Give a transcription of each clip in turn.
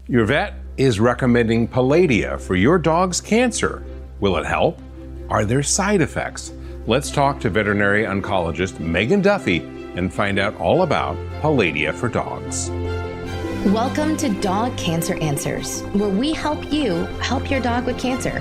Your vet is recommending Palladia for your dog's cancer. Will it help? Are there side effects? Let's talk to veterinary oncologist Megan Duffy and find out all about Palladia for dogs. Welcome to Dog Cancer Answers, where we help you help your dog with cancer.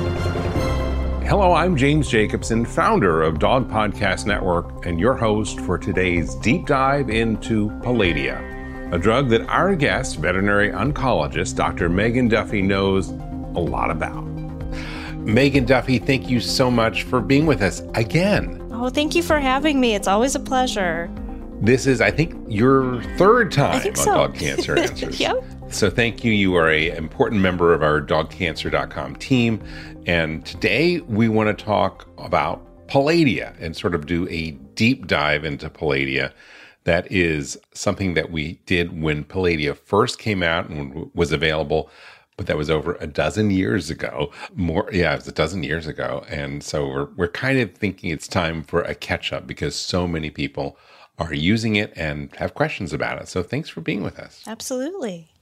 Hello, I'm James Jacobson, founder of Dog Podcast Network and your host for today's deep dive into Palladia, a drug that our guest, veterinary oncologist Dr. Megan Duffy, knows a lot about. Megan Duffy, thank you so much for being with us again. Oh, thank you for having me. It's always a pleasure. This is, I think, your third time on so. Dog Cancer Answers. Yep. So thank you. You are an important member of our dogcancer.com team. And today we want to talk about Palladia and sort of do a deep dive into Palladia. That is something that we did when Palladia first came out and was available, but that was over a dozen years ago. It was a dozen years ago. And so we're kind of thinking it's time for a catch up because so many people are using it and have questions about it. So thanks for being with us. Absolutely.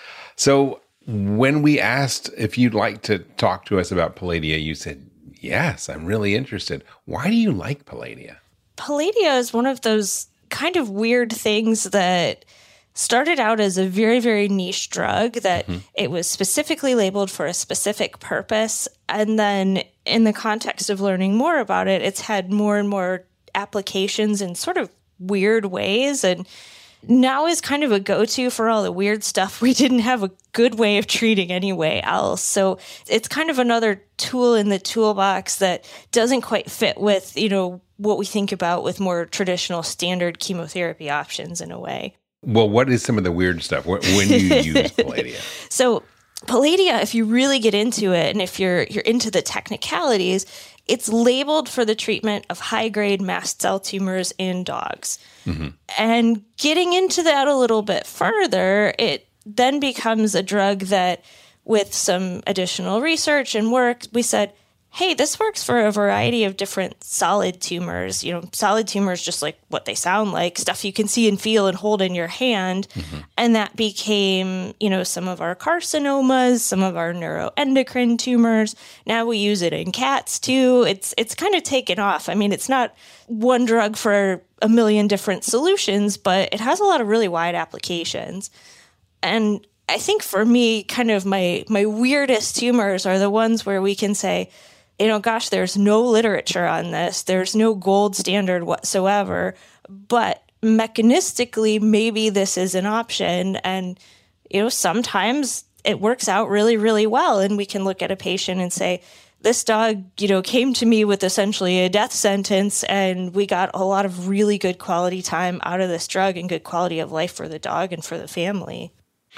So when we asked if you'd like to talk to us about Palladia, you said, yes, I'm really interested. Why do you like Palladia? Palladia is one of those kind of weird things that started out as a very, very niche drug that it was specifically labeled for a specific purpose. And then in the context of learning more about it, it's had more and more applications in sort of weird ways. And now is kind of a go-to for all the weird stuff we didn't have a good way of treating anyway else. So it's kind of another tool in the toolbox that doesn't quite fit with, what we think about with more traditional standard chemotherapy options in a way. Well, what is some of the weird stuff when you use Palladia? So Palladia, if you really get into it, and if you're into the technicalities, it's labeled for the treatment of high-grade mast cell tumors in dogs. Mm-hmm. And getting into that a little bit further, it then becomes a drug that, with some additional research and work, we said, hey, this works for a variety of different solid tumors. Solid tumors, just like what they sound like, stuff you can see and feel and hold in your hand. Mm-hmm. And that became, some of our carcinomas, some of our neuroendocrine tumors. Now we use it in cats too. It's kind of taken off. I mean, it's not one drug for a million different solutions, but it has a lot of really wide applications. And I think for me, kind of my weirdest tumors are the ones where we can say, there's no literature on this. There's no gold standard whatsoever. But mechanistically, maybe this is an option. And, sometimes it works out really, really well. And we can look at a patient and say, this dog, came to me with essentially a death sentence, and we got a lot of really good quality time out of this drug and good quality of life for the dog and for the family.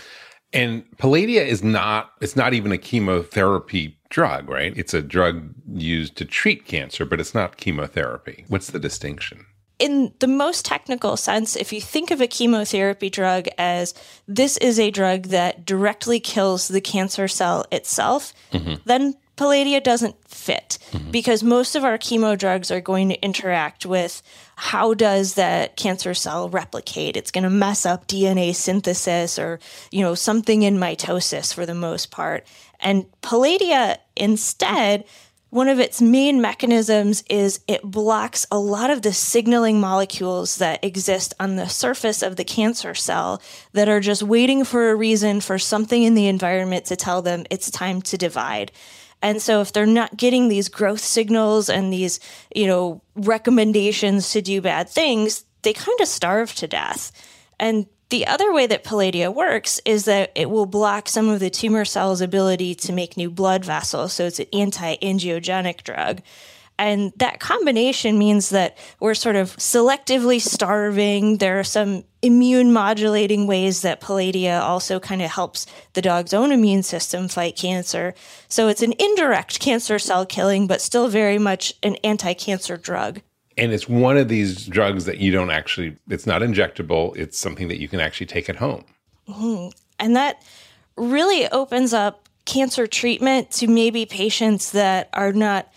And Palladia it's not even a chemotherapy drug, right? It's a drug used to treat cancer, but it's not chemotherapy. What's the distinction? In the most technical sense, if you think of a chemotherapy drug as this is a drug that directly kills the cancer cell itself, then Palladia doesn't fit because most of our chemo drugs are going to interact with how does that cancer cell replicate. It's going to mess up DNA synthesis or, something in mitosis for the most part. And Palladia, instead, one of its main mechanisms is it blocks a lot of the signaling molecules that exist on the surface of the cancer cell that are just waiting for a reason for something in the environment to tell them it's time to divide. And so if they're not getting these growth signals and these, recommendations to do bad things, they kind of starve to death. And the other way that Palladia works is that it will block some of the tumor cell's ability to make new blood vessels. So it's an anti-angiogenic drug. And that combination means that we're sort of selectively starving. There are some immune modulating ways that Palladia also kind of helps the dog's own immune system fight cancer. So it's an indirect cancer cell killing, but still very much an anti-cancer drug. And it's one of these drugs that you don't actually, it's not injectable. It's something that you can actually take at home. Mm-hmm. And that really opens up cancer treatment to maybe patients that are not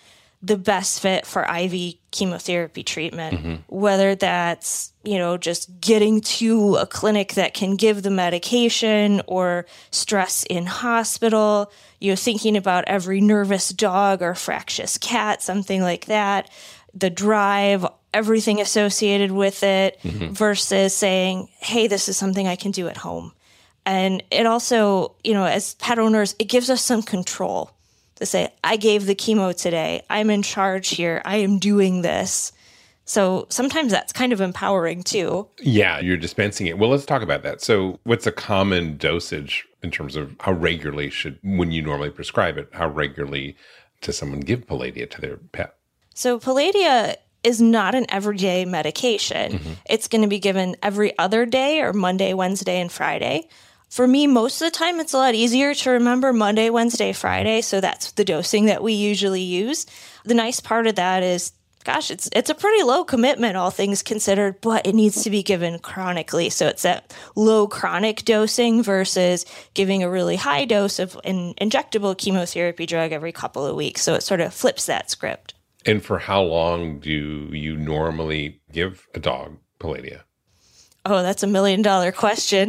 the best fit for IV chemotherapy treatment, whether that's, just getting to a clinic that can give the medication or stress in hospital, thinking about every nervous dog or fractious cat, something like that, the drive, everything associated with it, versus saying, hey, this is something I can do at home. And it also, as pet owners, it gives us some control to say, I gave the chemo today. I'm in charge here. I am doing this. So sometimes that's kind of empowering too. Yeah, you're dispensing it. Well, let's talk about that. So what's a common dosage in terms of how regularly when you normally prescribe it, how regularly does someone give Palladia to their pet? So Palladia is not an everyday medication. It's going to be given every other day or Monday, Wednesday, and Friday. For me, most of the time, it's a lot easier to remember Monday, Wednesday, Friday. So that's the dosing that we usually use. The nice part of that is, gosh, it's a pretty low commitment, all things considered, but it needs to be given chronically. So it's that low chronic dosing versus giving a really high dose of an injectable chemotherapy drug every couple of weeks. So it sort of flips that script. And for how long do you normally give a dog Palladia? Oh, that's $1 million question.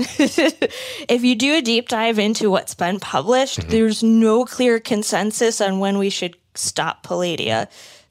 If you do a deep dive into what's been published, there's no clear consensus on when we should stop Palladia.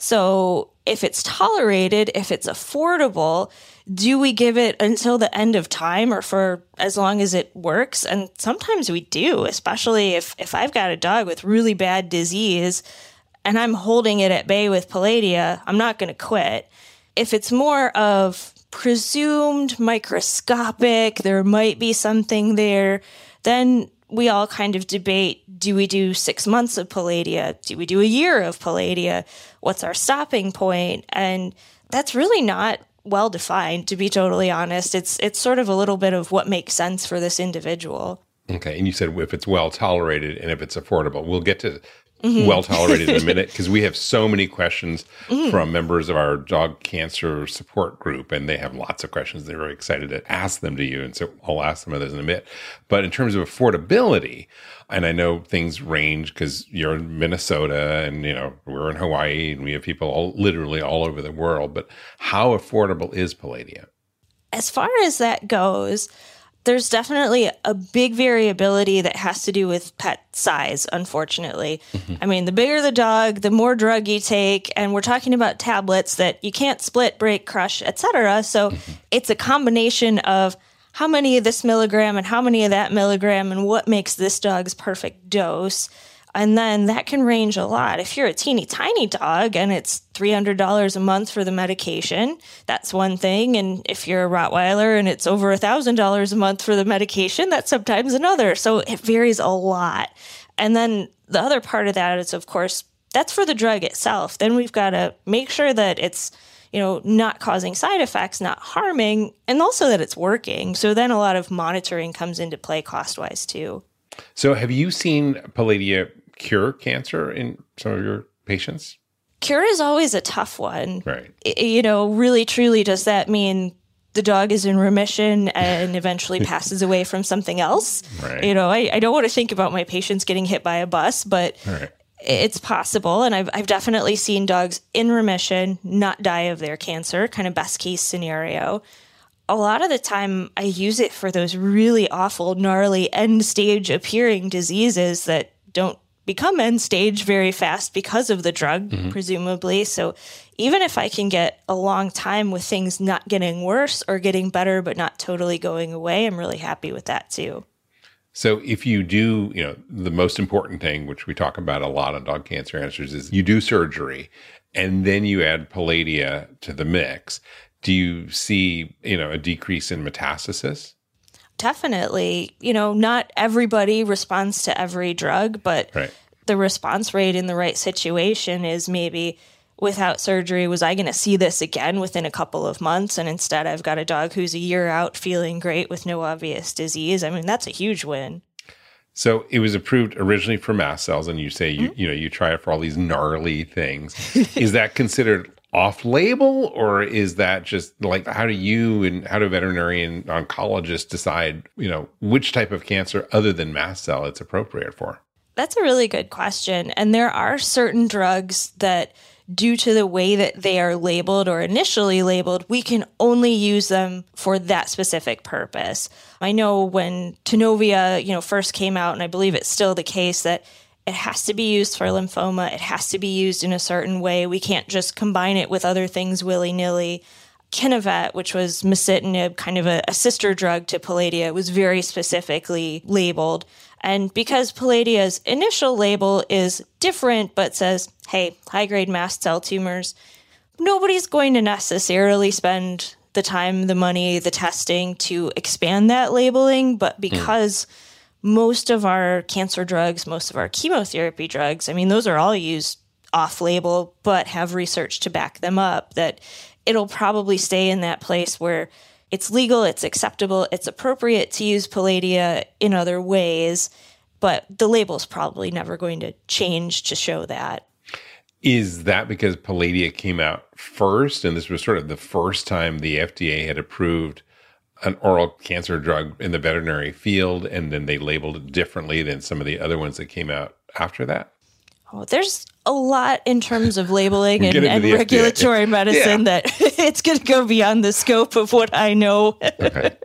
So if it's tolerated, if it's affordable, do we give it until the end of time or for as long as it works? And sometimes we do, especially if I've got a dog with really bad disease and I'm holding it at bay with Palladia, I'm not going to quit. If it's more of presumed microscopic, there might be something there, then we all kind of debate, do we do 6 months of Palladia? Do we do a year of Palladia? What's our stopping point? And that's really not well defined, to be totally honest. It's sort of a little bit of what makes sense for this individual. Okay. And you said if it's well tolerated and if it's affordable. We'll get to well tolerated in a minute because we have so many questions from members of our dog cancer support group, and they have lots of questions. They're very excited to ask them to you, and so I'll ask them of those in a bit. But in terms of affordability, and I know things range because you're in Minnesota and we're in Hawaii and we have people literally all over the world, but how affordable is Palladia? As far as that goes, there's definitely a big variability that has to do with pet size, unfortunately. I mean, the bigger the dog, the more drug you take, and we're talking about tablets that you can't split, break, crush, etc. So it's a combination of how many of this milligram and how many of that milligram and what makes this dog's perfect dose. And then that can range a lot. If you're a teeny tiny dog and it's $300 a month for the medication, that's one thing. And if you're a Rottweiler and it's over $1,000 a month for the medication, that's sometimes another. So it varies a lot. And then the other part of that is, of course, that's for the drug itself. Then we've got to make sure that it's, not causing side effects, not harming, and also that it's working. So then a lot of monitoring comes into play cost-wise too. So have you seen Palladia cure cancer in some of your patients? Cure is always a tough one. Right. Really, truly, does that mean the dog is in remission and eventually passes away from something else? Right. I don't want to think about my patients getting hit by a bus, but it's possible. And I've definitely seen dogs in remission not die of their cancer, kind of best case scenario. A lot of the time, I use it for those really awful, gnarly, end-stage appearing diseases that don't become end-stage very fast because of the drug, presumably. So even if I can get a long time with things not getting worse or getting better but not totally going away, I'm really happy with that too. So if you do, the most important thing, which we talk about a lot on Dog Cancer Answers, is you do surgery and then you add Palladia to the mix. Do you see, a decrease in metastasis? Definitely. Not everybody responds to every drug, but the response rate in the right situation is maybe without surgery, was I going to see this again within a couple of months? And instead I've got a dog who's a year out feeling great with no obvious disease. I mean, that's a huge win. So it was approved originally for mast cells, and you say you try it for all these gnarly things. Is that considered off-label, or is that just like how do veterinarian oncologists decide which type of cancer other than mast cell it's appropriate for? That's a really good question. And there are certain drugs that due to the way that they are labeled or initially labeled, we can only use them for that specific purpose. I know when Tanovea, first came out, and I believe it's still the case, that it has to be used for lymphoma. It has to be used in a certain way. We can't just combine it with other things willy-nilly. Kineret, which was masitinib, kind of a sister drug to Palladia, was very specifically labeled. And because Palladia's initial label is different, but says, hey, high-grade mast cell tumors, nobody's going to necessarily spend the time, the money, the testing to expand that labeling. But because most of our cancer drugs, most of our chemotherapy drugs, those are all used off-label, but have research to back them up, that it'll probably stay in that place where it's legal, it's acceptable, it's appropriate to use Palladia in other ways, but the label's probably never going to change to show that. Is that because Palladia came out first, and this was sort of the first time the FDA had approved an oral cancer drug in the veterinary field, and then they labeled it differently than some of the other ones that came out after that? Oh, there's a lot in terms of labeling and regulatory medicine that it's going to go beyond the scope of what I know. Okay.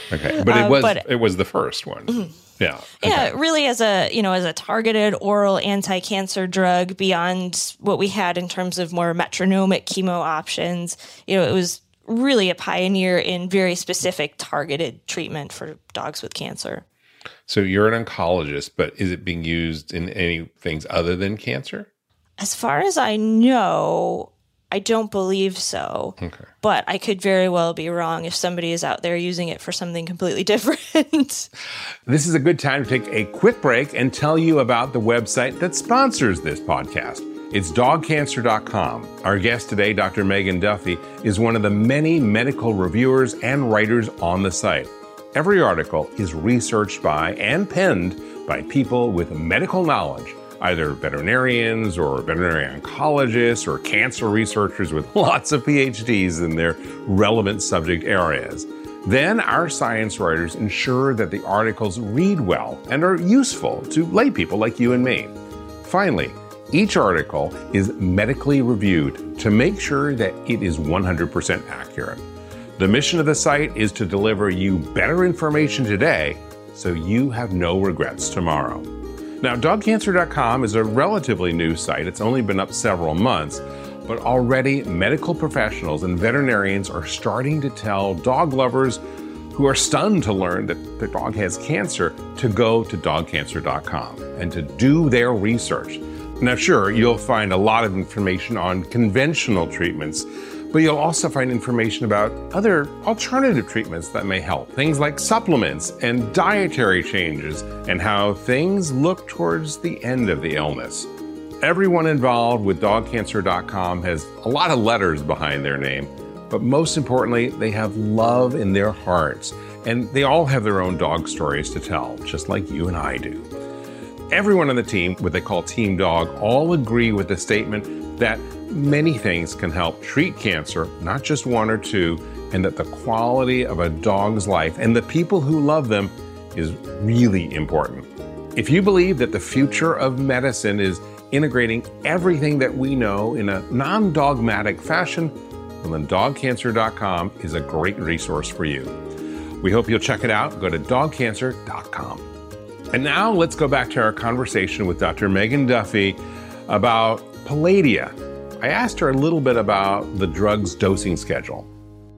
But it was the first one. Mm-hmm. Yeah. Okay. Yeah, really as a targeted oral anti-cancer drug beyond what we had in terms of more metronomic chemo options. It was really a pioneer in very specific targeted treatment for dogs with cancer. So you're an oncologist, but is it being used in any things other than cancer? As far as I know, I don't believe so. Okay. But I could very well be wrong if somebody is out there using it for something completely different. This is a good time to take a quick break and tell you about the website that sponsors this podcast. It's dogcancer.com. Our guest today, Dr. Megan Duffy, is one of the many medical reviewers and writers on the site. Every article is researched by and penned by people with medical knowledge, either veterinarians or veterinary oncologists or cancer researchers with lots of PhDs in their relevant subject areas. Then our science writers ensure that the articles read well and are useful to lay people like you and me. Finally, each article is medically reviewed to make sure that it is 100% accurate. The mission of the site is to deliver you better information today so you have no regrets tomorrow. Now, dogcancer.com is a relatively new site. It's only been up several months, but already medical professionals and veterinarians are starting to tell dog lovers who are stunned to learn that their dog has cancer to go to dogcancer.com and to do their research. Now, sure, you'll find a lot of information on conventional treatments, but you'll also find information about other alternative treatments that may help. Things like supplements and dietary changes and how things look towards the end of the illness. Everyone involved with dogcancer.com has a lot of letters behind their name, but most importantly, they have love in their hearts, and they all have their own dog stories to tell, just like you and I do. Everyone on the team, what they call Team Dog, all agree with the statement that many things can help treat cancer, not just one or two, and that the quality of a dog's life and the people who love them is really important. If you believe that the future of medicine is integrating everything that we know in a non-dogmatic fashion, well, then dogcancer.com is a great resource for you. We hope you'll check it out. Go to dogcancer.com. And now let's go back to our conversation with Dr. Megan Duffy about Palladia. I asked her a little bit about the drug's dosing schedule.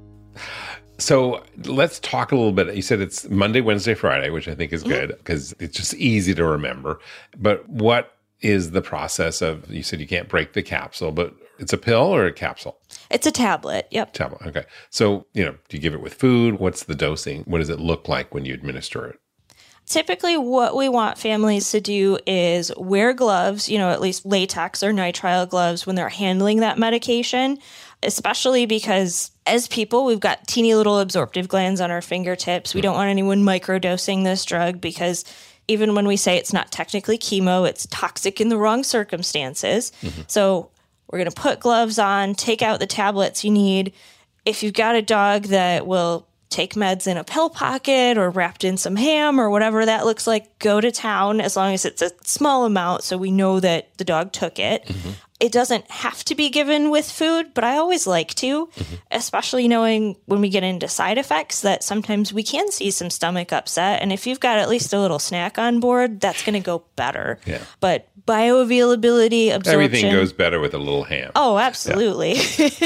So let's talk a little bit. You said it's Monday, Wednesday, Friday, which I think is good because it's just easy to remember. But what is the process of, you said you can't break the capsule, but it's a pill or a capsule? It's a tablet. Yep. Tablet. Okay. So, do you give it with food? What's the dosing? What does it look like when you administer it? Typically, what we want families to do is wear gloves, at least latex or nitrile gloves when they're handling that medication, especially because as people, we've got teeny little absorptive glands on our fingertips. We don't want anyone microdosing this drug because even when we say it's not technically chemo, it's toxic in the wrong circumstances. Mm-hmm. So we're going to put gloves on, take out the tablets you need. If you've got a dog that will take meds in a pill pocket or wrapped in some ham or whatever that looks like, go to town as long as it's a small amount so we know that the dog took it. Mm-hmm. It doesn't have to be given with food, but I always like to, especially knowing when we get into side effects that sometimes we can see some stomach upset. And if you've got at least a little snack on board, that's going to go better. Yeah. But bioavailability, absorption. Everything goes better with a little ham. Oh, absolutely.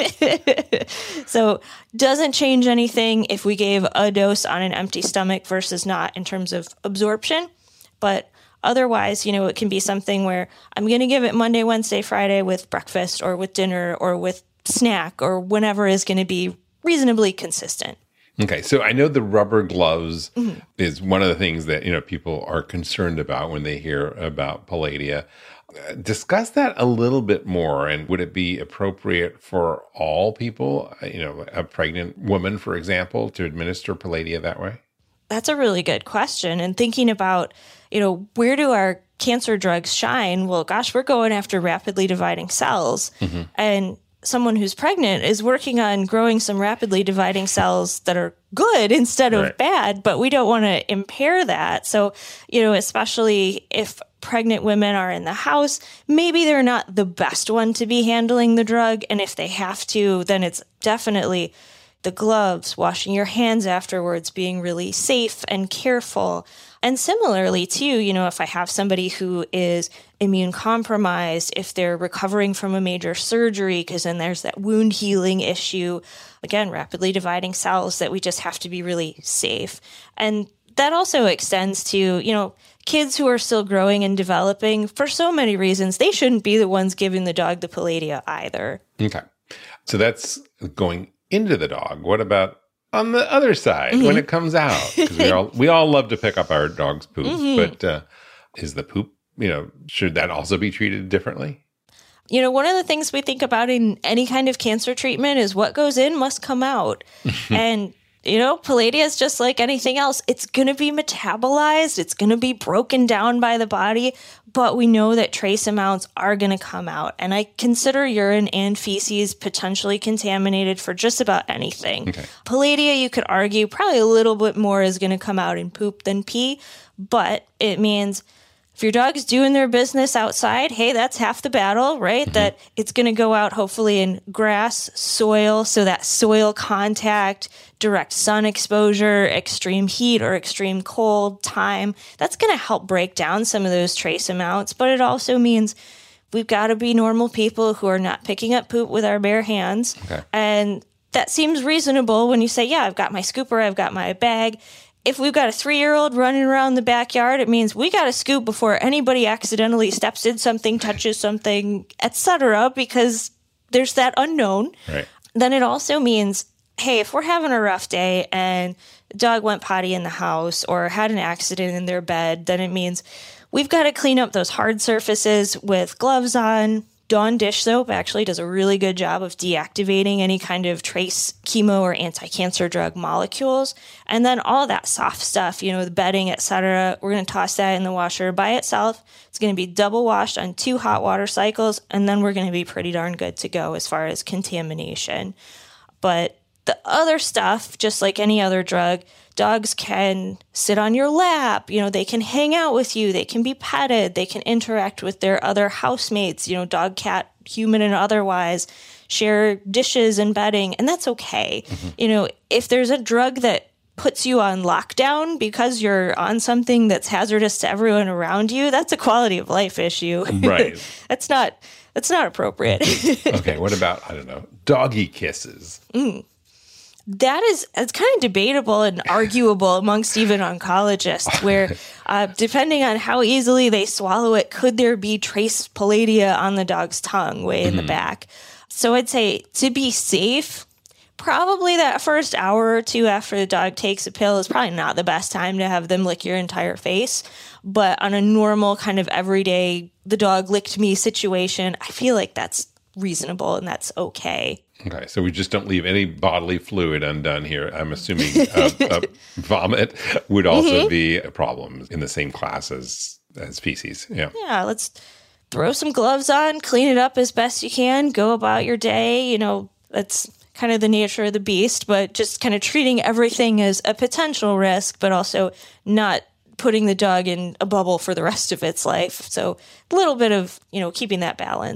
Yeah. So doesn't change anything if we gave a dose on an empty stomach versus not in terms of absorption. But otherwise, it can be something where I'm going to give it Monday, Wednesday, Friday with breakfast or with dinner or with snack or whenever is going to be reasonably consistent. Okay, so I know the rubber gloves is one of the things that, people are concerned about when they hear about Palladia. Discuss that a little bit more. And would it be appropriate for all people, a pregnant woman, for example, to administer Palladia that way? That's a really good question. And thinking about, where do our cancer drugs shine? Well, gosh, we're going after rapidly dividing cells. And someone who's pregnant is working on growing some rapidly dividing cells that are good instead of bad, but we don't want to impair that. So, especially if pregnant women are in the house, maybe they're not the best one to be handling the drug. And if they have to, then it's definitely the gloves, washing your hands afterwards, being really safe and careful. And similarly, too, if I have somebody who is immune compromised, if they're recovering from a major surgery, because then there's that wound healing issue, again, rapidly dividing cells that we just have to be really safe. And that also extends to, kids who are still growing and developing. For so many reasons, they shouldn't be the ones giving the dog the Palladia either. Okay. So that's going into the dog. What about on the other side when it comes out? Because we all love to pick up our dog's poop, but is the poop, should that also be treated differently? One of the things we think about in any kind of cancer treatment is what goes in must come out. And Palladia is just like anything else. It's going to be metabolized. It's going to be broken down by the body, but we know that trace amounts are going to come out. And I consider urine and feces potentially contaminated for just about anything. Okay. Palladia, you could argue, probably a little bit more is going to come out in poop than pee, but it means if your dog is doing their business outside, hey, that's half the battle, right? That it's going to go out hopefully in grass, soil, so that soil contact, direct sun exposure, extreme heat or extreme cold time, that's going to help break down some of those trace amounts. But it also means we've got to be normal people who are not picking up poop with our bare hands. Okay. And that seems reasonable when you say, yeah, I've got my scooper, I've got my bag. If we've got a 3-year-old running around the backyard, it means we got to scoop before anybody accidentally steps in something, touches something, etc., because there's that unknown. Right. Then it also means, hey, if we're having a rough day and the dog went potty in the house or had an accident in their bed, then it means we've got to clean up those hard surfaces with gloves on. Dawn dish soap actually does a really good job of deactivating any kind of trace chemo or anti-cancer drug molecules. And then all that soft stuff, the bedding, etc., we're going to toss that in the washer by itself. It's going to be double washed on 2 hot water cycles, and then we're going to be pretty darn good to go as far as contamination. But the other stuff, just like any other drug, dogs can sit on your lap, they can hang out with you, they can be petted, they can interact with their other housemates, dog, cat, human, and otherwise, share dishes and bedding, and that's okay. If there's a drug that puts you on lockdown because you're on something that's hazardous to everyone around you, that's a quality of life issue. Right. That's not appropriate. Okay, what about, doggy kisses? It's kind of debatable and arguable amongst even oncologists where depending on how easily they swallow it, could there be trace Palladia on the dog's tongue way in the back? So I'd say to be safe, probably that first hour or two after the dog takes a pill is probably not the best time to have them lick your entire face. But on a normal kind of everyday, the dog licked me situation, I feel like that's reasonable and that's okay. Okay, so we just don't leave any bodily fluid undone here. I'm assuming vomit would also be a problem in the same class as feces. Yeah. Yeah, let's throw some gloves on, clean it up as best you can, go about your day. That's kind of the nature of the beast, but just kind of treating everything as a potential risk, but also not putting the dog in a bubble for the rest of its life. So a little bit of, keeping that balance.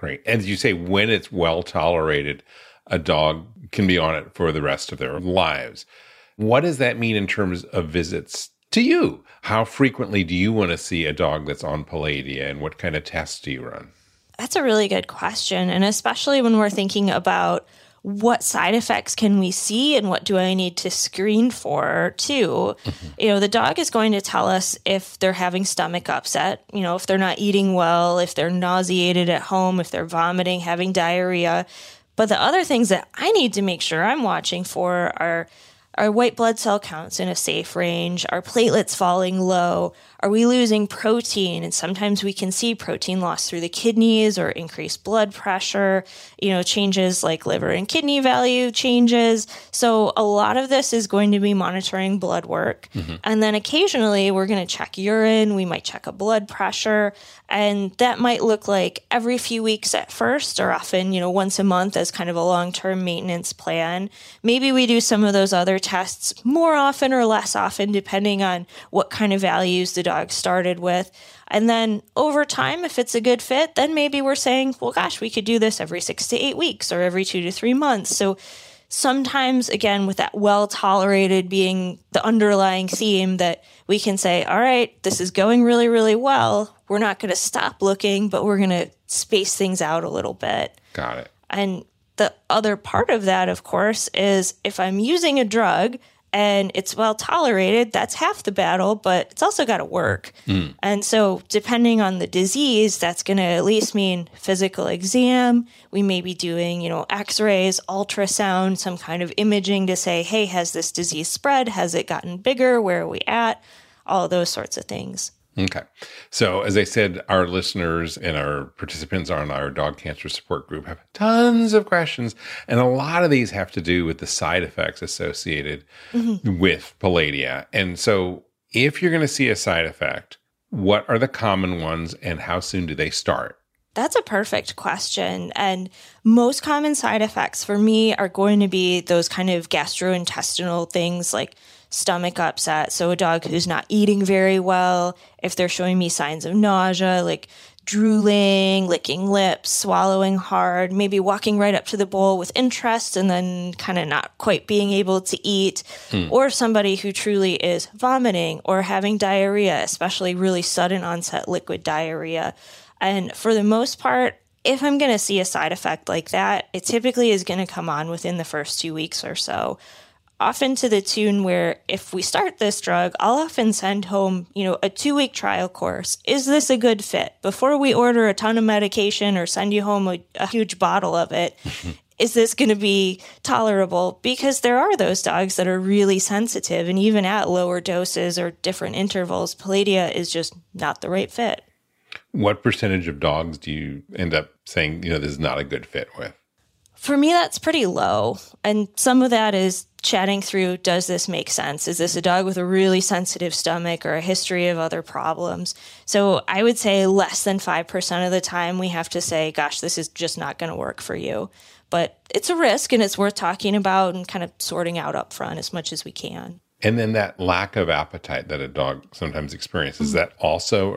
Great. And as you say, when it's well tolerated, a dog can be on it for the rest of their lives. What does that mean in terms of visits to you? How frequently do you want to see a dog that's on Palladia, and what kind of tests do you run? That's a really good question. And especially when we're thinking about what side effects can we see and what do I need to screen for too. The dog is going to tell us if they're having stomach upset, if they're not eating well, if they're nauseated at home, if they're vomiting, having diarrhea. But the other things that I need to make sure I'm watching for are white blood cell counts in a safe range, are platelets falling low, are we losing protein? And sometimes we can see protein loss through the kidneys or increased blood pressure, changes like liver and kidney value changes. So a lot of this is going to be monitoring blood work. And then occasionally we're going to check urine. We might check a blood pressure. And that might look like every few weeks at first, or often, once a month as kind of a long-term maintenance plan. Maybe we do some of those other tests more often or less often, depending on what kind of values the dog started with. And then over time, if it's a good fit, then maybe we're saying, well, gosh, we could do this every 6 to 8 weeks or every 2 to 3 months. So sometimes, again, with that well-tolerated being the underlying theme, that we can say, all right, this is going really, really well. We're not going to stop looking, but we're going to space things out a little bit. Got it. And the other part of that, of course, is if I'm using a drug and it's well tolerated, that's half the battle, but it's also got to work. And so depending on the disease, that's going to at least mean physical exam. We may be doing, x-rays, ultrasound, some kind of imaging to say, hey, has this disease spread? Has it gotten bigger? Where are we at? All of those sorts of things. Okay. So as I said, our listeners and our participants on our dog cancer support group have tons of questions. And a lot of these have to do with the side effects associated with Palladia. And so if you're going to see a side effect, what are the common ones and how soon do they start? That's a perfect question. And most common side effects for me are going to be those kind of gastrointestinal things like stomach upset. So a dog who's not eating very well, if they're showing me signs of nausea, like drooling, licking lips, swallowing hard, maybe walking right up to the bowl with interest and then kind of not quite being able to eat, or somebody who truly is vomiting or having diarrhea, especially really sudden onset liquid diarrhea. And for the most part, if I'm going to see a side effect like that, it typically is going to come on within the first 2 weeks or so. Often to the tune where if we start this drug, I'll often send home, a 2-week trial course. Is this a good fit? Before we order a ton of medication or send you home a huge bottle of it, is this going to be tolerable? Because there are those dogs that are really sensitive, and even at lower doses or different intervals, Palladia is just not the right fit. What percentage of dogs do you end up saying, this is not a good fit with? For me, that's pretty low. And some of that is chatting through, does this make sense? Is this a dog with a really sensitive stomach or a history of other problems? So I would say less than 5% of the time we have to say, gosh, this is just not going to work for you. But it's a risk and it's worth talking about and kind of sorting out up front as much as we can. And then that lack of appetite that a dog sometimes experiences, is that also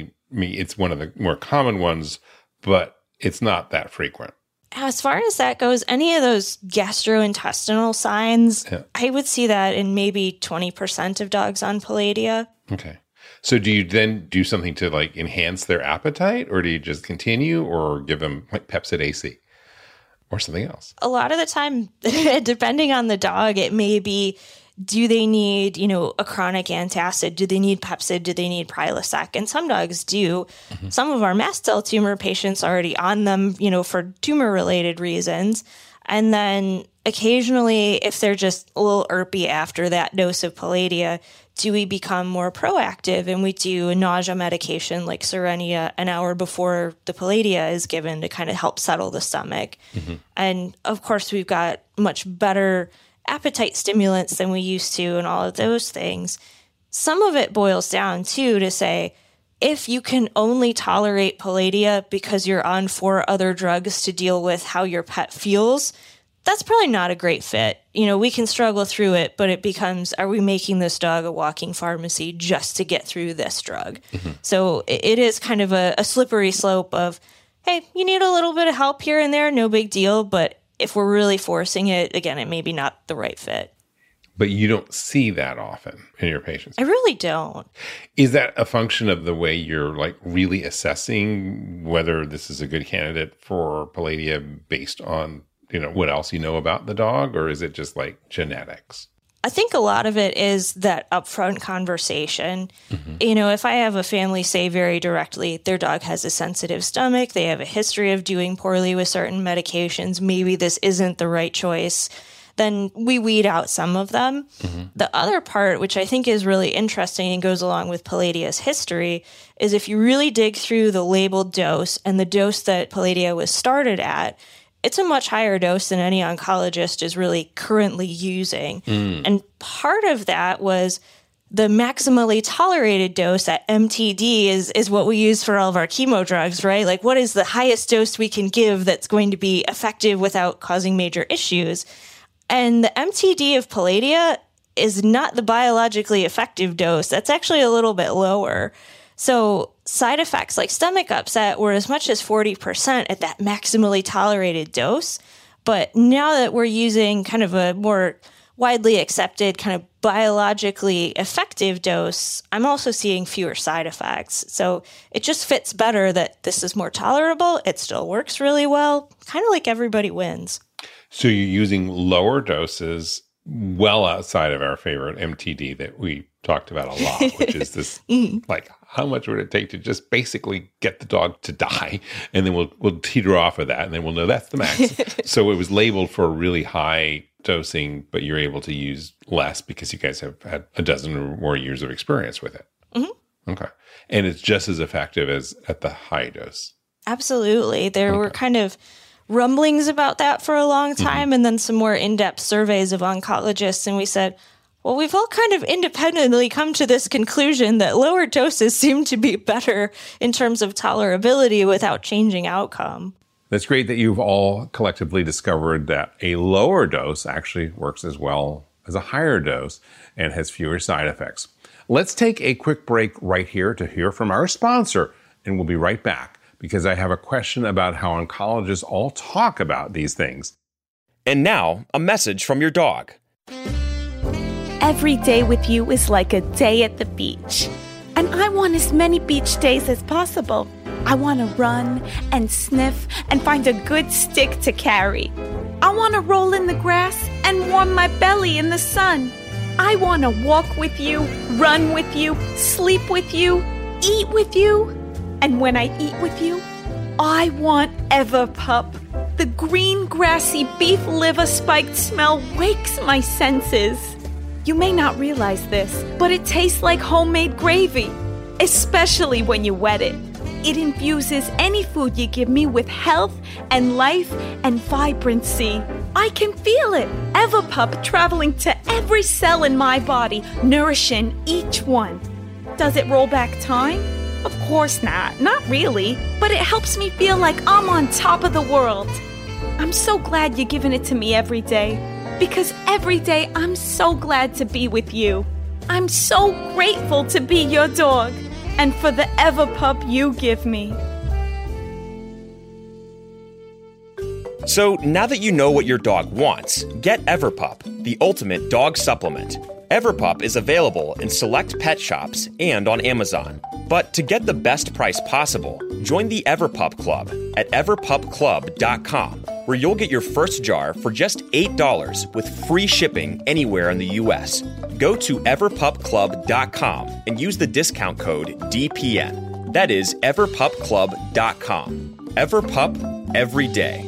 it's one of the more common ones, but it's not that frequent. As far as that goes, any of those gastrointestinal signs, I would see that in maybe 20% of dogs on Palladia. Okay. So do you then do something to enhance their appetite, or do you just continue or give them Pepcid AC or something else? A lot of the time, depending on the dog, it may be, do they need, a chronic antacid? Do they need Pepcid? Do they need Prilosec? And some dogs do. Some of our mast cell tumor patients are already on them, for tumor-related reasons. And then occasionally, if they're just a little irpy after that dose of Palladia, do we become more proactive and we do a nausea medication like Cerenia an hour before the Palladia is given to kind of help settle the stomach. And of course, we've got much better appetite stimulants than we used to and all of those things. Some of it boils down too to say, if you can only tolerate Palladia because you're on 4 other drugs to deal with how your pet feels, that's probably not a great fit. We can struggle through it, but it becomes, are we making this dog a walking pharmacy just to get through this drug? So it is kind of a slippery slope of, hey, you need a little bit of help here and there, no big deal. But if we're really forcing it, again, it may be not the right fit. But you don't see that often in your patients. I really don't. Is that a function of the way you're like really assessing whether this is a good candidate for Palladia based on, what else you know about the dog? Or is it just like genetics? I think a lot of it is that upfront conversation. Mm-hmm. If I have a family say very directly, their dog has a sensitive stomach, they have a history of doing poorly with certain medications, maybe this isn't the right choice, then we weed out some of them. Mm-hmm. The other part, which I think is really interesting and goes along with Palladia's history, is if you really dig through the labeled dose and the dose that Palladia was started at, it's a much higher dose than any oncologist is really currently using. And part of that was the maximally tolerated dose at MTD is what we use for all of our chemo drugs, right? Like, what is the highest dose we can give that's going to be effective without causing major issues? And the MTD of Palladia is not the biologically effective dose. That's actually a little bit lower. So side effects like stomach upset were as much as 40% at that maximally tolerated dose. But now that we're using kind of a more widely accepted kind of biologically effective dose, I'm also seeing fewer side effects. So it just fits better that this is more tolerable. It still works really well. Kind of like everybody wins. So you're using lower doses well outside of our favorite MTD that we talked about a lot, which is this, like, how much would it take to just basically get the dog to die? And then we'll teeter off of that, and then we'll know that's the max. So it was labeled for really high dosing, but you're able to use less because you guys have had a dozen or more years of experience with it. Mm-hmm. Okay. And it's just as effective as at the high dose. Absolutely. There were kind of rumblings about that for a long time, and then some more in-depth surveys of oncologists, and we said, well, we've all kind of independently come to this conclusion that lower doses seem to be better in terms of tolerability without changing outcome. That's great that you've all collectively discovered that a lower dose actually works as well as a higher dose and has fewer side effects. Let's take a quick break right here to hear from our sponsor, and we'll be right back, because I have a question about how oncologists all talk about these things. And now, a message from your dog. Every day with you is like a day at the beach. And I want as many beach days as possible. I want to run and sniff and find a good stick to carry. I want to roll in the grass and warm my belly in the sun. I want to walk with you, run with you, sleep with you, eat with you. And when I eat with you, I want Everpup. The green, grassy beef liver spiked smell wakes my senses. You may not realize this, but it tastes like homemade gravy, especially when you wet it. It infuses any food you give me with health and life and vibrancy. I can feel it. Everpup traveling to every cell in my body, nourishing each one. Does it roll back time? Of course not. Not really. But it helps me feel like I'm on top of the world. I'm so glad you're giving it to me every day. Because every day I'm so glad to be with you. I'm so grateful to be your dog. And for the Everpup you give me. So now that you know what your dog wants, get Everpup, the ultimate dog supplement. Everpup is available in select pet shops and on Amazon. But to get the best price possible, join the Everpup Club at everpupclub.com, where you'll get your first jar for just $8 with free shipping anywhere in the U.S. Go to everpupclub.com and use the discount code DPN. That is everpupclub.com. Everpup every day.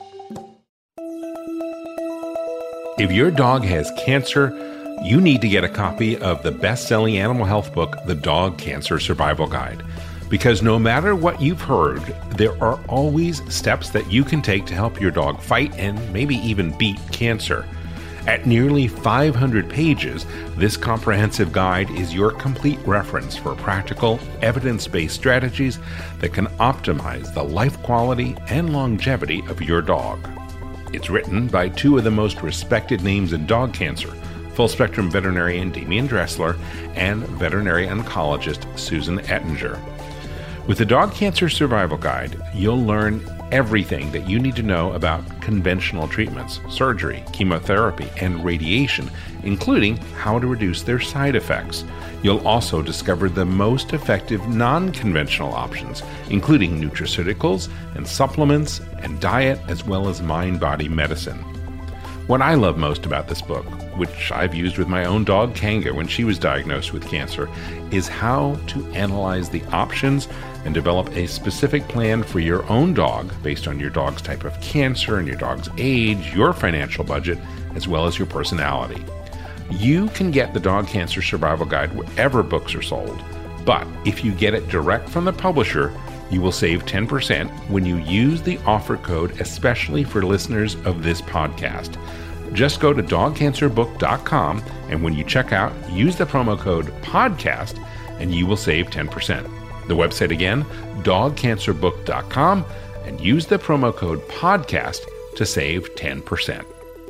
If your dog has cancer, you need to get a copy of the best-selling animal health book, The Dog Cancer Survival Guide. Because no matter what you've heard, there are always steps that you can take to help your dog fight and maybe even beat cancer. At nearly 500 pages, this comprehensive guide is your complete reference for practical, evidence-based strategies that can optimize the life quality and longevity of your dog. It's written by two of the most respected names in dog cancer, full-spectrum veterinarian Damian Dressler and veterinary oncologist Susan Ettinger. With the Dog Cancer Survival Guide, you'll learn everything that you need to know about conventional treatments, surgery, chemotherapy, and radiation, including how to reduce their side effects. You'll also discover the most effective non-conventional options, including nutraceuticals and supplements and diet, as well as mind-body medicine. What I love most about this book, which I've used with my own dog Kanga when she was diagnosed with cancer, is how to analyze the options and develop a specific plan for your own dog based on your dog's type of cancer and your dog's age, your financial budget, as well as your personality. You can get the Dog Cancer Survival Guide wherever books are sold, but if you get it direct from the publisher, you will save 10% when you use the offer code, especially for listeners of this podcast. Just go to dogcancerbook.com, and when you check out, use the promo code PODCAST, and you will save 10%. The website again, dogcancerbook.com, and use the promo code PODCAST to save 10%.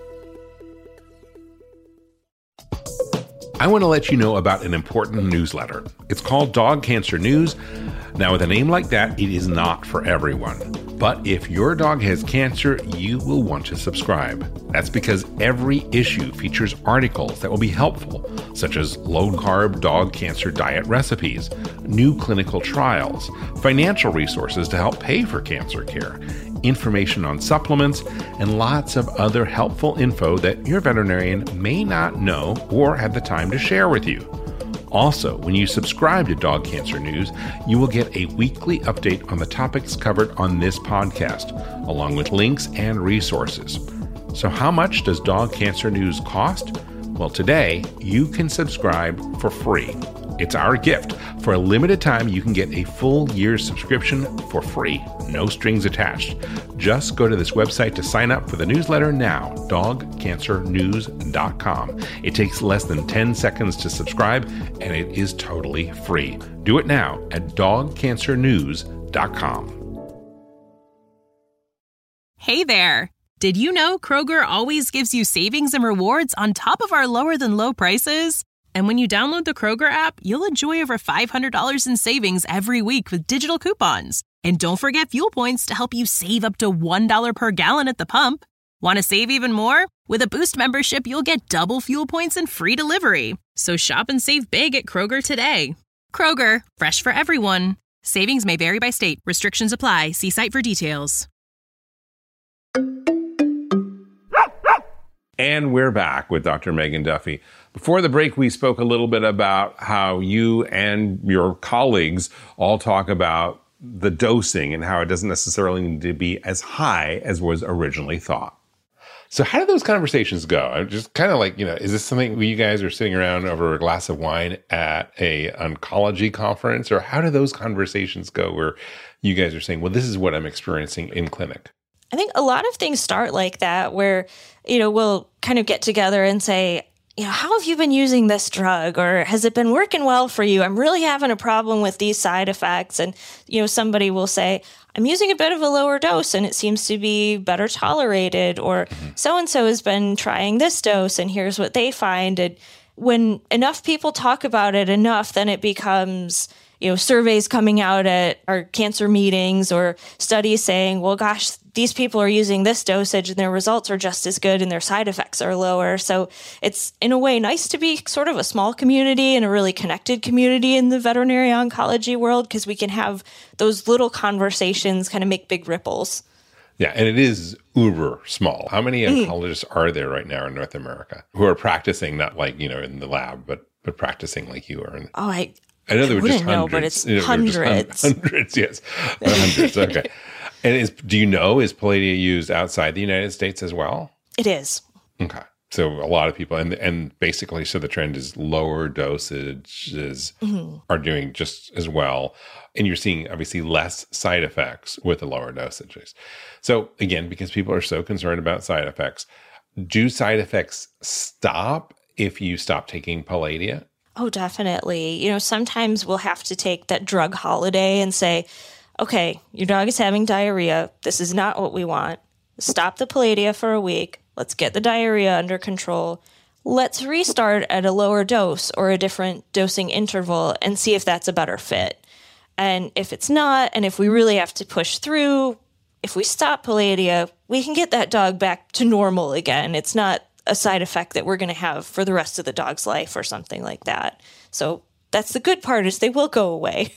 I want to let you know about an important newsletter. It's called Dog Cancer News. Now, with a name like that, it is not for everyone. But if your dog has cancer, you will want to subscribe. That's because every issue features articles that will be helpful, such as low-carb dog cancer diet recipes, new clinical trials, financial resources to help pay for cancer care, information on supplements, and lots of other helpful info that your veterinarian may not know or have the time to share with you. Also, when you subscribe to Dog Cancer News, you will get a weekly update on the topics covered on this podcast, along with links and resources. So how much does Dog Cancer News cost? Well, today, you can subscribe for free. It's our gift. For a limited time, you can get a full year's subscription for free, no strings attached. Just go to this website to sign up for the newsletter now, dogcancernews.com. It takes less than 10 seconds to subscribe, and it is totally free. Do it now at dogcancernews.com. Hey there! Did you know Kroger always gives you savings and rewards on top of our lower than low prices? And when you download the Kroger app, you'll enjoy over $500 in savings every week with digital coupons. And don't forget fuel points to help you save up to $1 per gallon at the pump. Want to save even more? With a Boost membership, you'll get double fuel points and free delivery. So shop and save big at Kroger today. Kroger, fresh for everyone. Savings may vary by state. Restrictions apply. See site for details. And we're back with Dr. Megan Duffy. Before the break, we spoke a little bit about how you and your colleagues all talk about the dosing and how it doesn't necessarily need to be as high as was originally thought. So how do those conversations go? I'm just kind of like, is this something where you guys are sitting around over a glass of wine at a oncology conference? Or how do those conversations go where you guys are saying, well, this is what I'm experiencing in clinic? I think a lot of things start like that where, we'll kind of get together and say, how have you been using this drug? Or has it been working well for you? I'm really having a problem with these side effects. And, somebody will say, I'm using a bit of a lower dose and it seems to be better tolerated. Or so-and-so has been trying this dose and here's what they find. And when enough people talk about it enough, then it becomes surveys coming out at our cancer meetings or studies saying, well, gosh, these people are using this dosage and their results are just as good and their side effects are lower. So it's, in a way, nice to be sort of a small community and a really connected community in the veterinary oncology world because we can have those little conversations kind of make big ripples. Yeah, and it is uber small. How many oncologists are there right now in North America who are practicing, not like, in the lab, but practicing like you are? I know there were just hundreds. Know, but it's hundreds. Hundreds, yes. Hundreds, okay. And is Palladia used outside the United States as well? It is. Okay. So a lot of people, and basically, so the trend is lower dosages are doing just as well. And you're seeing, obviously, less side effects with the lower dosages. So again, because people are so concerned about side effects, do side effects stop if you stop taking Palladia? Oh, definitely. Sometimes we'll have to take that drug holiday and say, okay, your dog is having diarrhea. This is not what we want. Stop the Palladia for a week. Let's get the diarrhea under control. Let's restart at a lower dose or a different dosing interval and see if that's a better fit. And if it's not, and if we really have to push through, if we stop Palladia, we can get that dog back to normal again. It's not a side effect that we're going to have for the rest of the dog's life or something like that. So that's the good part, is they will go away.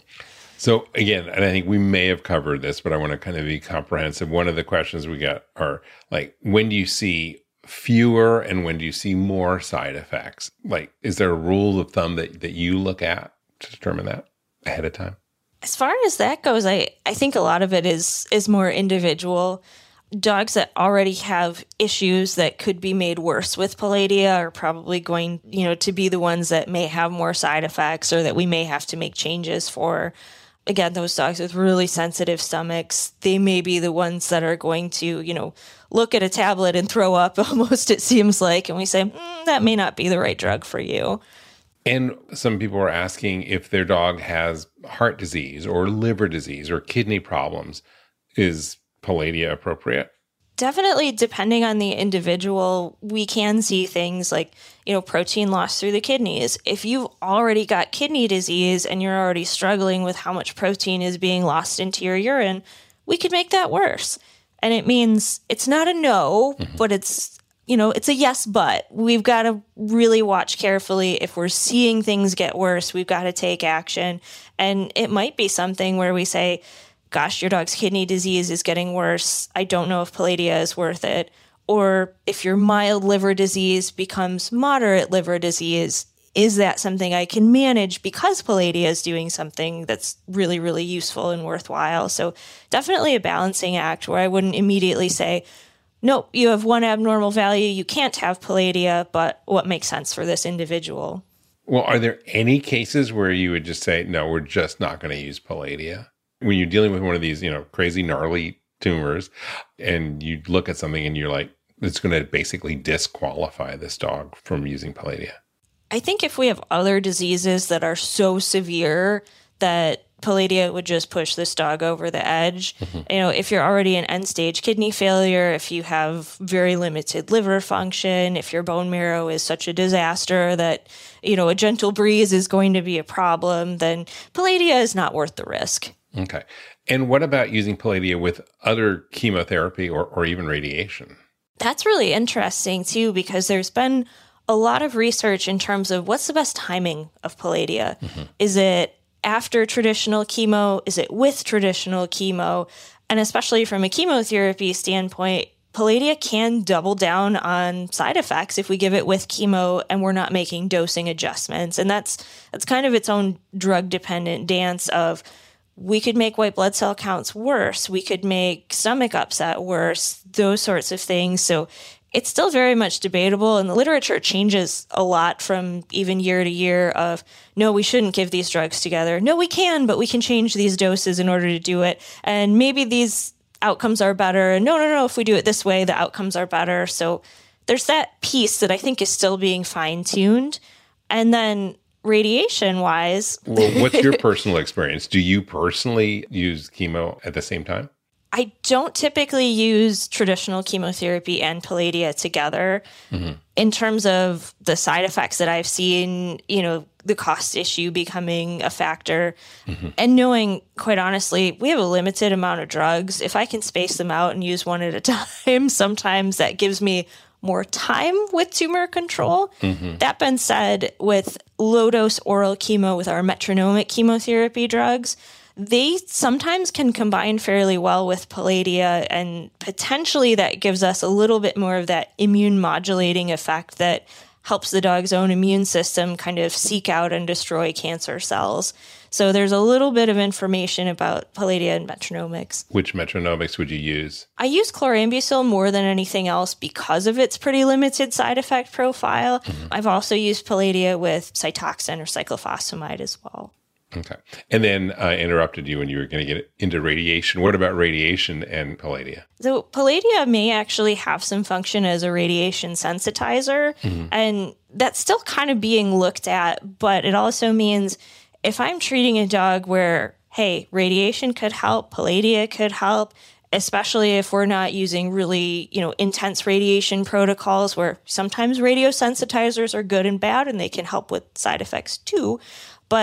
So again, and I think we may have covered this, but I want to kind of be comprehensive. One of the questions we got are like, when do you see fewer and when do you see more side effects? Like, is there a rule of thumb that you look at to determine that ahead of time? As far as that goes, I think a lot of it is more individual. Dogs that already have issues that could be made worse with Palladia are probably going, to be the ones that may have more side effects or that we may have to make changes for. Again, those dogs with really sensitive stomachs, they may be the ones that are going to, look at a tablet and throw up almost, it seems like. And we say, that may not be the right drug for you. And some people are asking if their dog has heart disease or liver disease or kidney problems. Is Palladia appropriate? Definitely, depending on the individual, we can see things like, protein loss through the kidneys. If you've already got kidney disease and you're already struggling with how much protein is being lost into your urine, we could make that worse. And it means it's not a no, but it's a yes, but. We've got to really watch carefully. If we're seeing things get worse, we've got to take action. And it might be something where we say, gosh, your dog's kidney disease is getting worse. I don't know if Palladia is worth it. Or if your mild liver disease becomes moderate liver disease, is that something I can manage because Palladia is doing something that's really, really useful and worthwhile? So definitely a balancing act where I wouldn't immediately say, nope, you have one abnormal value, you can't have Palladia, but what makes sense for this individual? Well, are there any cases where you would just say, no, we're just not going to use Palladia? When you're dealing with one of these, crazy gnarly tumors and you look at something and you're like, it's going to basically disqualify this dog from using Palladia. I think if we have other diseases that are so severe that Palladia would just push this dog over the edge. If you're already in end-stage kidney failure, if you have very limited liver function, if your bone marrow is such a disaster that, a gentle breeze is going to be a problem, then Palladia is not worth the risk. Okay. And what about using Palladia with other chemotherapy or even radiation? That's really interesting, too, because there's been a lot of research in terms of what's the best timing of Palladia. Is it after traditional chemo? Is it with traditional chemo? And especially from a chemotherapy standpoint, Palladia can double down on side effects if we give it with chemo and we're not making dosing adjustments. And that's kind of its own drug-dependent dance of, we could make white blood cell counts worse. We could make stomach upset worse, those sorts of things. So it's still very much debatable, and the literature changes a lot from even year to year of, no, we shouldn't give these drugs together. No, we can, but we can change these doses in order to do it. And maybe these outcomes are better. And no, if we do it this way, the outcomes are better. So there's that piece that I think is still being fine-tuned. And then radiation-wise... Well, what's your personal experience? Do you personally use chemo at the same time? I don't typically use traditional chemotherapy and Palladia together. In terms of the side effects that I've seen, the cost issue becoming a factor, and knowing, quite honestly, we have a limited amount of drugs. If I can space them out and use one at a time, sometimes that gives me more time with tumor control. That being said, with low-dose oral chemo with our metronomic chemotherapy drugs, they sometimes can combine fairly well with Palladia, and potentially that gives us a little bit more of that immune modulating effect that helps the dog's own immune system kind of seek out and destroy cancer cells. So there's a little bit of information about Palladia and metronomics. Which metronomics would you use? I use chlorambucil more than anything else because of its pretty limited side effect profile. I've also used Palladia with Cytoxan or cyclophosphamide as well. Okay. And then I interrupted you when you were going to get into radiation. What about radiation and Palladia? So Palladia may actually have some function as a radiation sensitizer, and that's still kind of being looked at, but it also means if I'm treating a dog where, hey, radiation could help, Palladia could help, especially if we're not using really, intense radiation protocols where sometimes radiosensitizers are good and bad and they can help with side effects too. But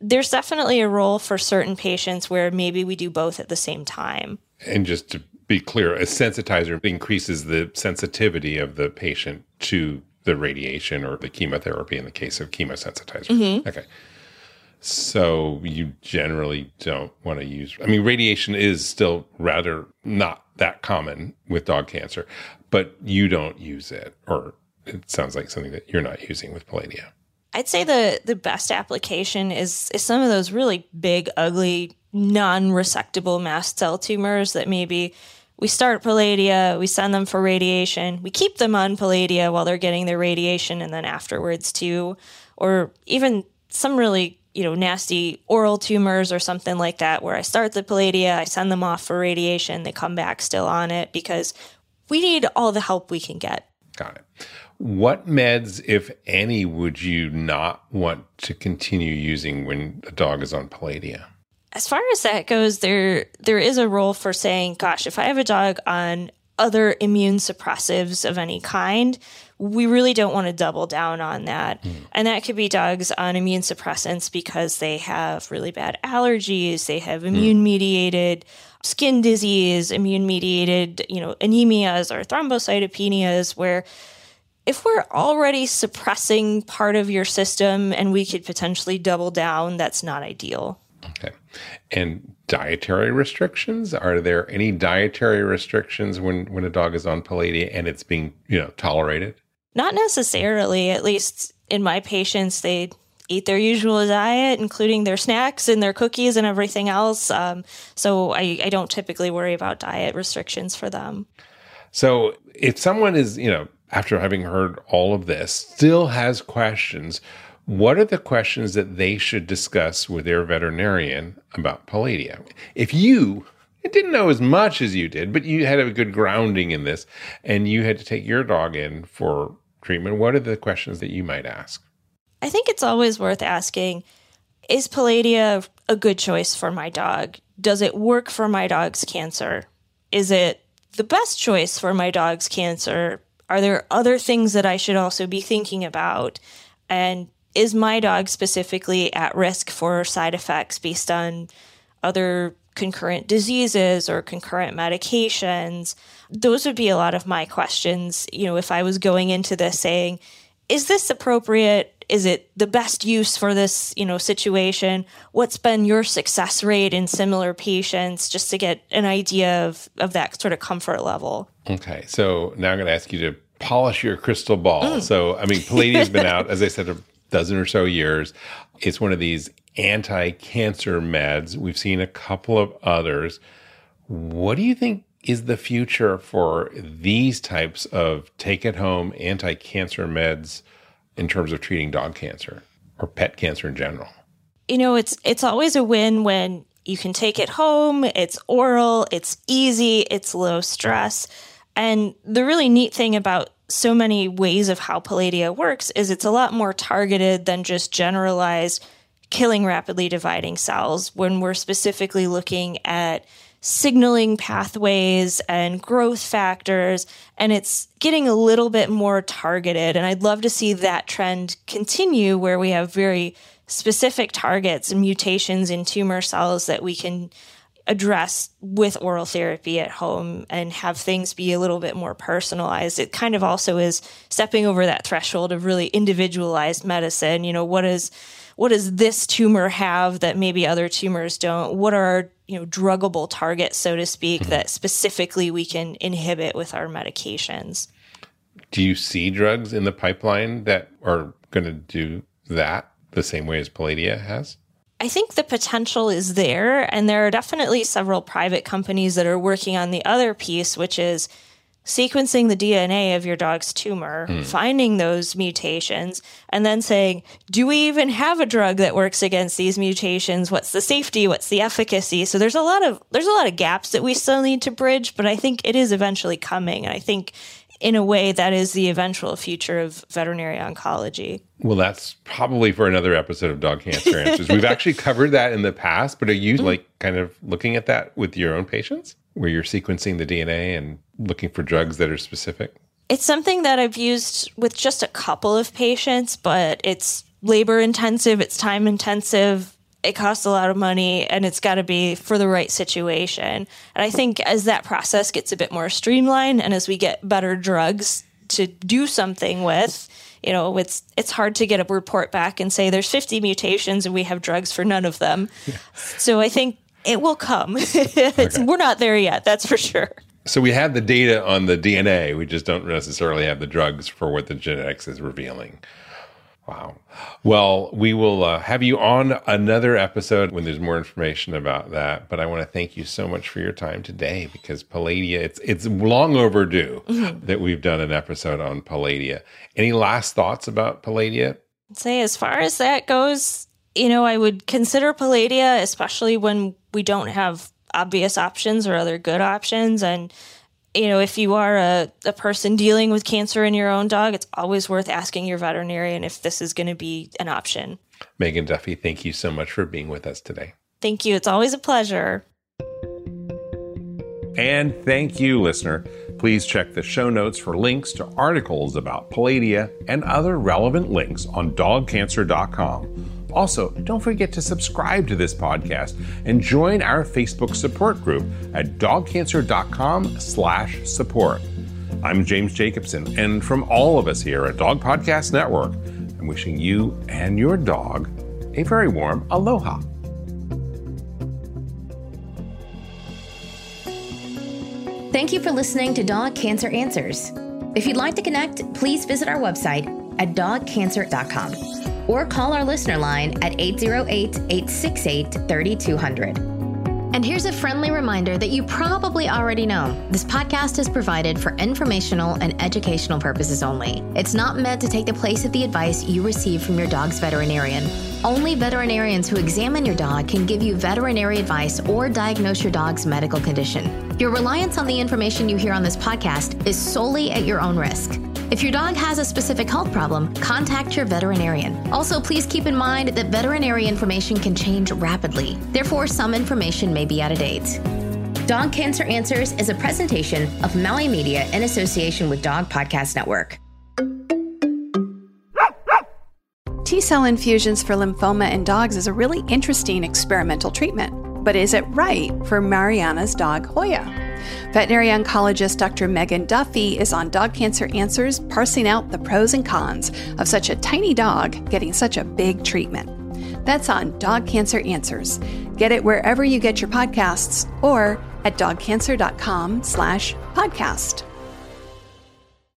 there's definitely a role for certain patients where maybe we do both at the same time. And just to be clear, a sensitizer increases the sensitivity of the patient to the radiation or the chemotherapy in the case of chemosensitizer. Okay. So you generally don't want to use, radiation is still rather not that common with dog cancer, but you don't use it, or it sounds like something that you're not using with Palladia. I'd say the best application is some of those really big, ugly, non-resectable mast cell tumors that maybe we start Palladia, we send them for radiation, we keep them on Palladia while they're getting their radiation and then afterwards too, or even some really nasty oral tumors or something like that where I start the Palladia, I send them off for radiation, they come back still on it because we need all the help we can get. Got it. What meds, if any, would you not want to continue using when a dog is on Palladia? As far as that goes, there is a role for saying, gosh, if I have a dog on other immune suppressives of any kind, we really don't want to double down on that. And that could be dogs on immune suppressants because they have really bad allergies, they have immune-mediated skin disease, immune-mediated, anemias or thrombocytopenias, where if we're already suppressing part of your system and we could potentially double down, that's not ideal. Okay. And dietary restrictions? Are there any dietary restrictions when a dog is on Palladia and it's being, tolerated? Not necessarily. At least in my patients, they eat their usual diet, including their snacks and their cookies and everything else. So I don't typically worry about diet restrictions for them. So if someone is, after having heard all of this, still has questions, what are the questions that they should discuss with their veterinarian about Palladia? If you didn't know as much as you did, but you had a good grounding in this, and you had to take your dog in for treatment, what are the questions that you might ask? I think it's always worth asking, is Palladia a good choice for my dog? Does it work for my dog's cancer? Is it the best choice for my dog's cancer? Are there other things that I should also be thinking about? And is my dog specifically at risk for side effects based on other concurrent diseases or concurrent medications? Those would be a lot of my questions, if I was going into this saying, is this appropriate? Is it the best use for this, situation? What's been your success rate in similar patients, just to get an idea of that sort of comfort level? Okay. So now I'm going to ask you to polish your crystal ball. So, Palladia's been out, as I said, a dozen or so years. It's one of these anti-cancer meds. We've seen a couple of others. What do you think is the future for these types of take-at-home anti-cancer meds in terms of treating dog cancer or pet cancer in general? It's always a win when you can take it home, it's oral, it's easy, it's low stress. And the really neat thing about so many ways of how Palladia works is it's a lot more targeted than just generalized killing rapidly dividing cells when we're specifically looking at signaling pathways and growth factors, and it's getting a little bit more targeted. And I'd love to see that trend continue where we have very specific targets and mutations in tumor cells that we can address with oral therapy at home and have things be a little bit more personalized. It kind of also is stepping over that threshold of really individualized medicine. What does this tumor have that maybe other tumors don't? What are druggable targets, so to speak, that specifically we can inhibit with our medications? Do you see drugs in the pipeline that are going to do that the same way as Palladia has? I think the potential is there, and there are definitely several private companies that are working on the other piece, which is sequencing the DNA of your dog's tumor, finding those mutations, and then saying, do we even have a drug that works against these mutations? What's the safety? What's the efficacy? So there's a lot of gaps that we still need to bridge, but I think it is eventually coming. And I think in a way that is the eventual future of veterinary oncology. Well, that's probably for another episode of Dog Cancer Answers. We've actually covered that in the past, but are you kind of looking at that with your own patients, where you're sequencing the DNA and looking for drugs that are specific? It's something that I've used with just a couple of patients, but it's labor intensive, it's time intensive, it costs a lot of money, and it's got to be for the right situation. And I think as that process gets a bit more streamlined and as we get better drugs to do something with, it's hard to get a report back and say there's 50 mutations and we have drugs for none of them. Yeah. So I think it will come. We're not there yet, that's for sure. So we have the data on the DNA. We just don't necessarily have the drugs for what the genetics is revealing. Wow. Well, we will have you on another episode when there's more information about that. But I want to thank you so much for your time today, because Palladia, it's long overdue that we've done an episode on Palladia. Any last thoughts about Palladia? I'd say as far as that goes, I would consider Palladia, especially when we don't have obvious options or other good options. And if you are a person dealing with cancer in your own dog, it's always worth asking your veterinarian if this is going to be an option. Megan Duffy, thank you so much for being with us today. Thank you. It's always a pleasure. And thank you, listener. Please check the show notes for links to articles about Palladia and other relevant links on dogcancer.com. Also, don't forget to subscribe to this podcast and join our Facebook support group at dogcancer.com/support. I'm James Jacobson, and from all of us here at Dog Podcast Network, I'm wishing you and your dog a very warm aloha. Thank you for listening to Dog Cancer Answers. If you'd like to connect, please visit our website at dogcancer.com. or call our listener line at 808-868-3200. And here's a friendly reminder that you probably already know. This podcast is provided for informational and educational purposes only. It's not meant to take the place of the advice you receive from your dog's veterinarian. Only veterinarians who examine your dog can give you veterinary advice or diagnose your dog's medical condition. Your reliance on the information you hear on this podcast is solely at your own risk. If your dog has a specific health problem, contact your veterinarian. Also, please keep in mind that veterinary information can change rapidly. Therefore, some information may be out of date. Dog Cancer Answers is a presentation of Maui Media in association with Dog Podcast Network. T-cell infusions for lymphoma in dogs is a really interesting experimental treatment. But is it right for Mariana's dog, Hoya? Veterinary oncologist Dr. Megan Duffy is on Dog Cancer Answers, parsing out the pros and cons of such a tiny dog getting such a big treatment. That's on Dog Cancer Answers. Get it wherever you get your podcasts or at dogcancer.com/podcast.